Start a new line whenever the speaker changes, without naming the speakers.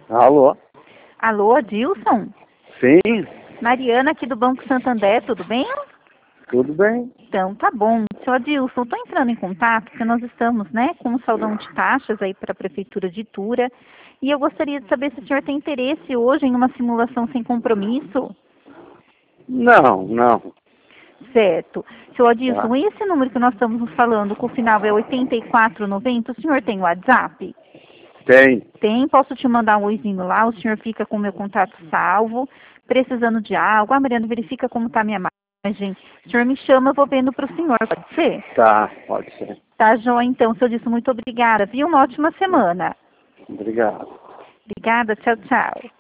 Alô?
Alô, Adilson?
Sim,
Mariana aqui do Banco Santander, tudo bem?
tudo bem.
Então, tá bom. Seu Adilson, estou entrando em contato porque nós estamos, com um saldão de taxas aí para a Prefeitura de Itura e eu gostaria de saber se o senhor tem interesse hoje em uma simulação sem compromisso.
Não.
Certo. Seu Adilson,
Tá.
e esse número que nós estamos nos falando, que o final é 8490, o senhor tem WhatsApp?
Tem.
Tem, posso te mandar um oizinho lá, o senhor fica com o meu contato salvo, precisando de algo. Ah, Mariana, verifica como está a minha imagem. O senhor me chama, eu vou vendo para o senhor, pode ser?
Tá, pode ser.
Tá, joia, então, seu Adilson, muito obrigada, viu? Uma ótima semana.
Obrigado.
Obrigada, tchau, tchau.